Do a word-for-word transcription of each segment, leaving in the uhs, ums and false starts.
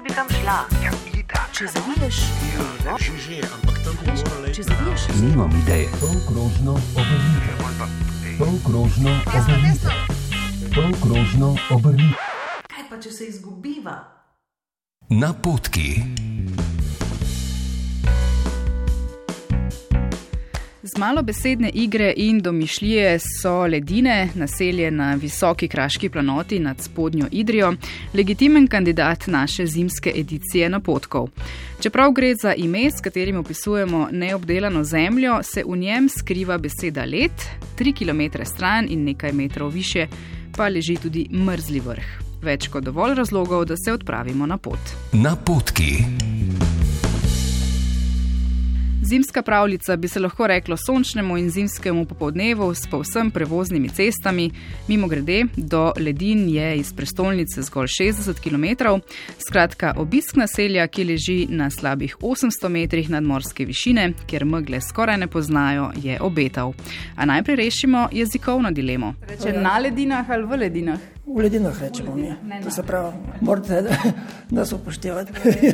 bi kam šla. Ja, ida. Če zaviješ levo, Že, že, ampak tam bi morali... če zaviješ Nimam ideje. Polkrožno obrnite. Polkrožno obrnite. Polkrožno obrnite. kaj pa, če se izgubiva? Napotki. Z malo besedne igre in domišljije so Ledine, naselje na visoki kraški planoti nad spodnjo Idrijo, legitimen kandidat naše zimske edicije napotkov. Čeprav gre za ime, s katerim opisujemo neobdelano zemljo, se v njem skriva beseda led, tri kilometre stran in nekaj metrov više pa leži tudi mrzli vrh. Več kot dovolj razlogov, da se odpravimo na pot. Napotki. Zimska pravljica bi se lahko reklo sončnemu in zimskemu popoldnevu s povsem prevoznimi cestami. Mimogrede, do Ledin je iz prestolnice zgolj šestdeset kilometrov. Skratka, obisk naselja, ki leži na slabih osemsto metrih nadmorske višine, kjer megle skoraj ne poznajo, je obetav. A najprej rešimo jezikovno dilemo. Reče na Ledinah ali v Ledinah? V Ledinah rečemo mi. To se pravi, morate nas upoštevati.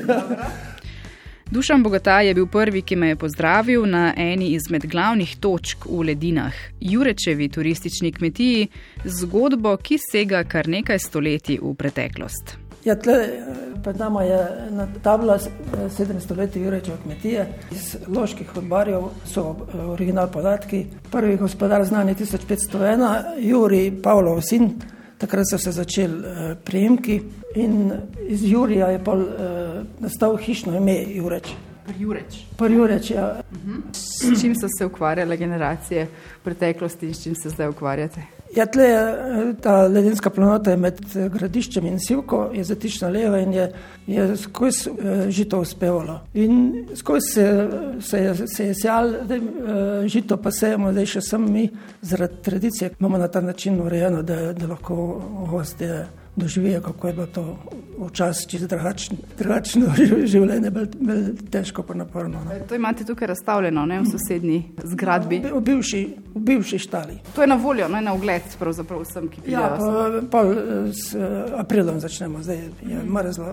Dušan Bogataj je bil prvi, ki me je pozdravil na eni izmed glavnih točk v Ledinah, Jurečevi turistični kmetiji, z zgodbo, ki sega kar nekaj stoletij v preteklost. Ja, tle pred nama je tabla sedemsto let Jurečeve kmetije. Iz loških odbarjev so original podatki. Prvi gospodar znani tisoč petsto ena, Jurij Pavlov sin. Takrat so se začeli uh, prijemki in iz Jurija je pol uh, nastal hišno ime Jureč. Jureč. Jureč, ja. Uh-huh. S čim so se ukvarjale generacije v preteklosti in s čim se zdaj ukvarjate? Ja, tle ta ledinska planota je med Gradiščem in Sivko, je zatična leva in je, je skozi uh, žito uspevalo. In skozi se, se, je, se je sjal, da uh, žito pa sejemo, da še sem mi zaradi tradicije. Imamo na ta način urejeno, da, da lahko gostje doživijo, kako je bilo to včasih čisto drugačno, drugačno življenje, bolj težko pa naporno. Ne? To imate tukaj razstavljeno, ne, v sosednji zgradbi? V, v, bivši, v bivši štali. To je na voljo, ne, na ogled pravzaprav vsem, ki pridejo. Ja, pa, pa s aprilom začnemo, zdaj je mrzlo.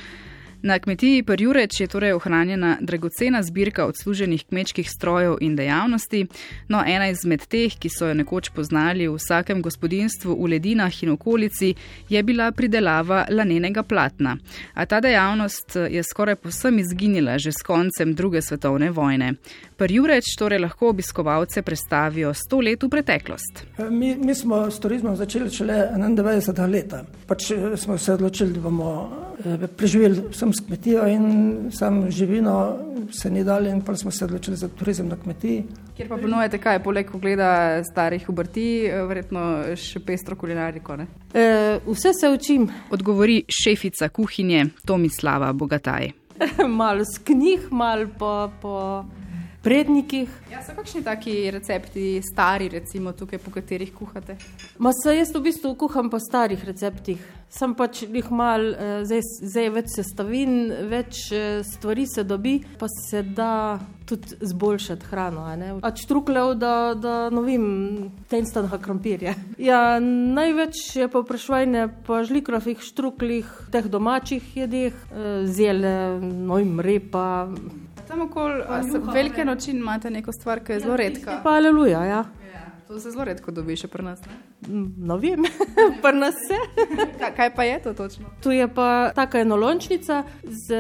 Na kmetiji pri Jureč je torej ohranjena dragocena zbirka odsluženih kmečkih strojev in dejavnosti, no ena izmed teh, ki so jo nekoč poznali v vsakem gospodinstvu v Ledinah in okolici, je bila pridelava lanenega platna. A ta dejavnost je skoraj povsem izginila že s koncem druge svetovne vojne. Pri Jureč torej lahko obiskovalce predstavijo sto let v preteklost. Mi, mi smo s turizmom začeli šele enaindevetdesetega leta. Pač smo se odločili, da bomo preživeli sem s kmetijo in sam živino se ni dali in pa smo se odločili za turizem na kmetiji. Kjer pa ponujete kaj, poleg ogleda starih obrti, verjetno še pestro kulinariko, ne? E, vse se učim. Odgovori šefica kuhinje Tomislava Bogataj. Malo z knjig, malo po, po prednikih. Ja, so kakšni taki recepti stari, recimo tukaj, po katerih kuhate? Ma se jaz v bistvu kuham po starih receptih. Sem pač jih mal, zdaj, zdaj več sestavin, več stvari se dobi, pa se da tudi zboljšati hrano. A, a štruklev, da, da novim tenstanha krompirja. Ja, največ je povpraševanje po žlikrofih, štruklih, teh domačih jedeh, zele, novim repa. Tam okoli velike noči imate neko stvar, ki je zelo redka. Pa aleluja, ja. ja. To se zelo redko dobi še pri nas, ne? No vem, pri nas se. Ka, kaj pa je to točno? Tu je pa taka enolončnica z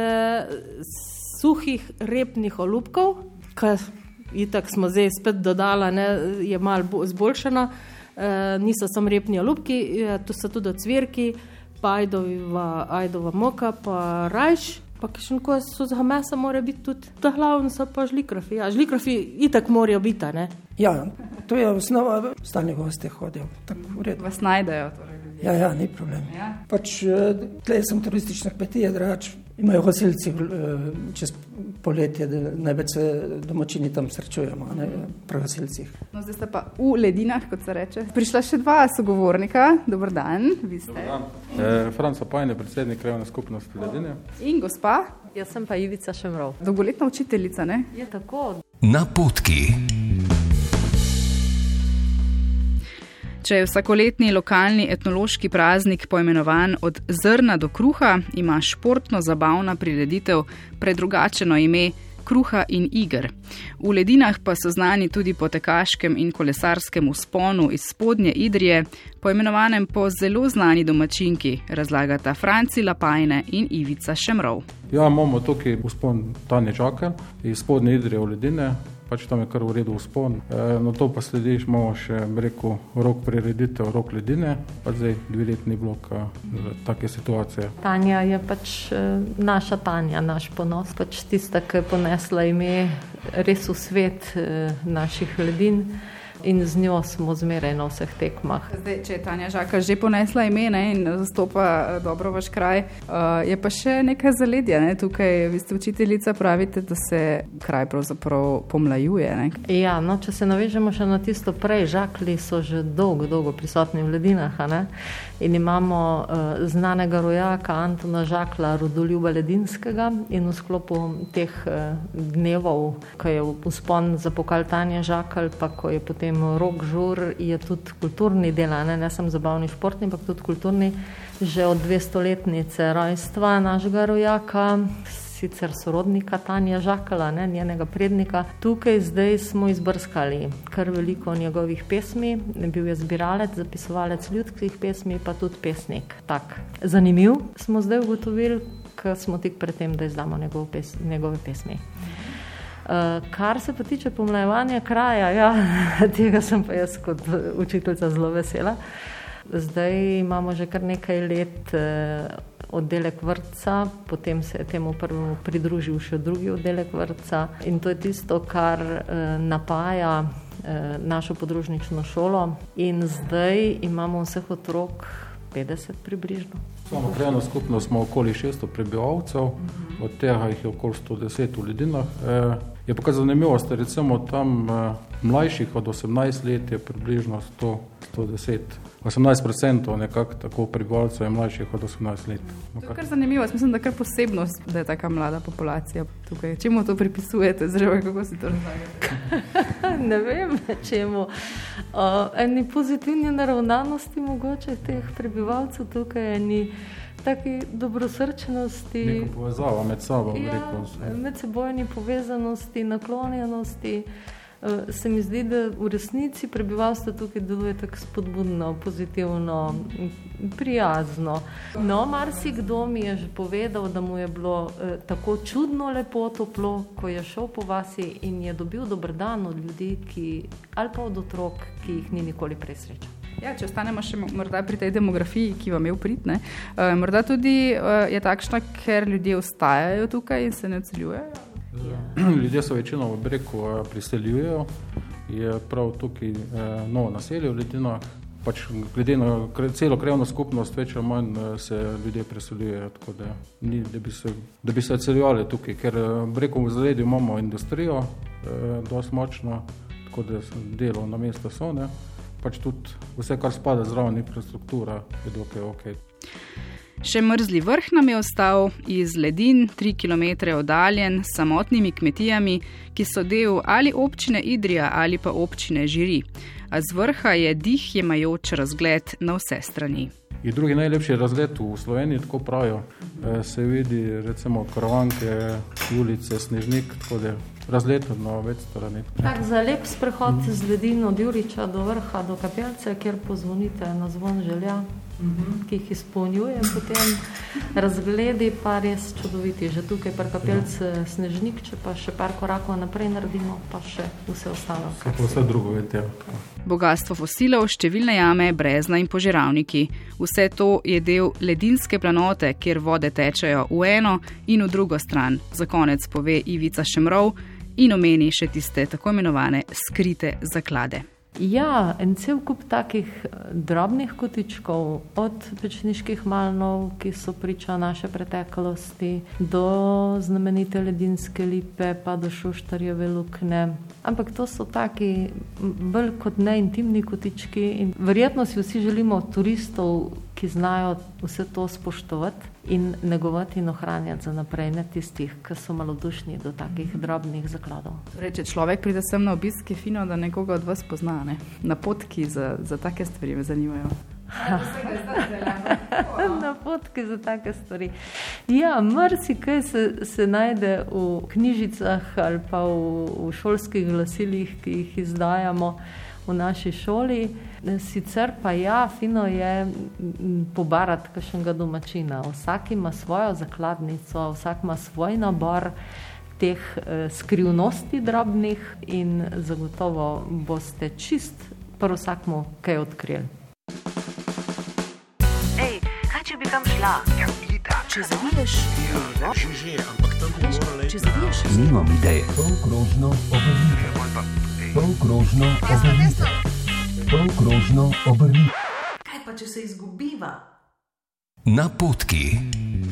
suhih repnih olupkov, ki itak smo zdaj spet dodala, ne, je malo zboljšana. E, niso samo repni olupki, tu so tudi cvirki, pa ajdova, ajdova moka, pa rajš. Pa kakšen kos suzega mesa mora biti tudi. To glavno so pa žlikrofi. Ja, žlikrofi itak morajo biti, ne? Ja, to je osnova, stalni gosti hodijo. Tako v redu. Vas najdejo torej? Ja, ja, ni problem. Ja. Pač tle sem turistična kmetija, drugač imajo gasilci čez poletje, da največ se domačini tam srečujemo, ne, pri gasilcih. No, zdaj ste pa v Ledinah, kot se reče. Prišla še dva sogovornika. Dobar dan, vi ste. Dobar dan. E, Franco Pajne, predsednik krajevne skupnosti Ledine. In gospa? Jaz sem pa Ivica Šemrov. Dolgoletna učiteljica, ne? Je tako. Napotki. Če je vsakoletni lokalni etnološki praznik poimenovan od zrna do kruha, ima športno-zabavna prireditev predrugačeno ime Kruha in iger. V Ledinah pa so znani tudi po tekaškem in kolesarskem vzponu iz Spodnje Idrije, poimenovanem po zelo znani domačinki, razlagata Franci Lapajne in Ivica Šemrov. Ja, imamo tukaj vzpon Tanje Žakelj iz Spodnje Idrije v Ledine, pač tam je kar v redu vzpon. E, na to pa slediš, imamo še, rekel, rok prireditev, rok Ledine, pa zdaj dveletni blok take situacije. Tanja je pač naša Tanja, naš ponos, pač tista, ki je ponesla ime res v svet naših Ledin. In z njo smo zmeraj na vseh tekmah. Zdaj, če je Tanja Žakelj že ponesla ime, ne, in zastopa dobro vaš kraj, uh, je pa še nekaj zaledja. Ne? Tukaj, vi ste učiteljica, pravite, da se kraj pravzaprav pomlajuje. Ne? Ja, no, če se navežemo še na tisto prej, Žaklji so že dolgo, dolgo prisotni v Ledinah, a ne? In imamo uh, znanega rojaka Antona Žaklja, rodoljuba Ledinskega, in v sklopu teh uh, dnevov, ko je vzpon za pokal Tanje Žakelj, pa ko je potem rok žur, je tudi kulturni del, ne, ne samo zabavni športni, ampak tudi kulturni, že od dvestoletnice rojstva našega rojaka, sicer sorodnika Tanja Žakelja, ne, njenega prednika. Tukaj zdaj smo izbrskali kar veliko njegovih pesmi, bil je zbiralec, zapisovalec ljudskih pesmi, pa tudi pesnik. Tak, zanimiv smo zdaj ugotovili, ker smo tik pred tem, da izdamo njegov pes, njegove pesmi. Uh, kar se pa tiče pomlajevanja kraja, ja, tega sem pa jaz kot učiteljica zelo vesela. Zdaj imamo že kar nekaj let uh, oddelek vrtca, potem se je temu prvemu pridružil še drugi oddelek vrtca in to je tisto, kar uh, napaja uh, našo podružnično šolo in zdaj imamo vseh otrok petdeset približno. Samo krajevno skupnost smo okoli šeststo prebivalcev, od tega jih je okoli sto deset v Ledinah. E, je pa kar zanimivost, recimo tam e, mlajših od osemnajst let je približno sto, sto deset. osemnajst procentov nekako tako prebivalcev je mlajših od osemnajst let. No, to je kar zanimivo, mislim, da je kar posebnost, da je taka mlada populacija tukaj. Čemu to pripisujete, zelo kako si to razlagate? Ne vem, čemu. Uh, eni pozitivni naravnanosti mogoče teh prebivalcev tukaj, eni taki dobrosrčnosti. Neka povezava med sabo, ja, rekel. Medsebojni povezanosti, naklonjenosti. Se mi zdi, da v resnici prebivalstvo tukaj deluje tako spodbudno, pozitivno, prijazno. No, marsikdo mi je že povedal, da mu je bilo eh, tako čudno lepo, toplo, ko je šel po vasi in je dobil dober dan od ljudi, ki, ali pa od otrok, ki jih ni nikoli prej srečal. Ja, če ostanemo še morda pri tej demografiji, ki vam je vprit, ne, uh, morda tudi uh, je takšna, ker ljudje ostajajo tukaj in se ne odseljujejo. Ljudje so večino v breku priseljujejo, je prav tukaj eh, novo naselje v Ledinah, pač glede na celo krajevno skupnost več ali manj se ljudje preseljujejo, tako da ni, da bi se, da bi se odseljevali tukaj, ker v breku v zaledju imamo industrijo, eh, dosti močno, tako da delo na mesto so, ne, pač tudi vse, kar spada zraven infrastruktura, je dokaj okej. Še Mrzli vrh nam je ostal iz Ledin, tri kilometre oddaljen, s samotnimi kmetijami, ki so del ali občine Idrija ali pa občine Žiri. A z vrha je dih jemajoč razgled na vse strani. In drugi najlepši razgled v Sloveniji, tako pravijo, se vidi recimo Karavanke, ulice, Snežnik, tako da razgled na več strani. Tak za lep sprehod z Ledin od Juriča do vrha, do Kapelce, kjer pozvonite na zvon želja, ki jih izpolnjuje, potem razgledi pa res čudoviti. Že tukaj pri Kapelce Snežnik, če pa še par korakov naprej naredimo, pa še vse ostalo. Vse drugo vedete. Bogatstvo fosilov, številne jame, brezna in požeravniki. Vse to je del ledinske planote, kjer vode tečejo v eno in v drugo stran. Za konec pove Ivica Šemrov in omeni še tiste tako imenovane skrite zaklade. Ja, en cel kup takih drobnih kotičkov, od pečniških malnov, ki so priča naše preteklosti, do znamenite ledinske lipe, pa do Šuštarjeve lukne. Ampak to so taki bolj kot neintimni kotički in verjetno si vsi želimo turistov ki znajo vse to spoštovati in negovati in ohranjati za naprej, ne tistih, ki so malodušni do takih drobnih zakladov. Reče, človek pride sem na obisk, je fino, da nekoga od vas pozna, ne? Napotki za, za take stvari me zanimajo. Napotki za take stvari. Ja, marsikaj se, se najde v knjižicah ali pa v, v šolskih glasilih, ki jih izdajamo v naši šoli. Sicer pa ja, fino je pobarati kakšnega domačina. Vsak ima svojo zakladnico, vsak ima svoj nabor teh eh, skrivnosti drobnih in zagotovo boste čist pri vsakmu kaj odkrili. Ej, kaj če bi kam šla? Ja, itak. Če zaviješ levo, Že, že, ampak tam bi morala če iti. zaviješ Nimam ideje. Polkrožno obrnite. Polkrožno obrnite. Polkrožno obrnite. Kaj pa če se izgubiva? Napotki.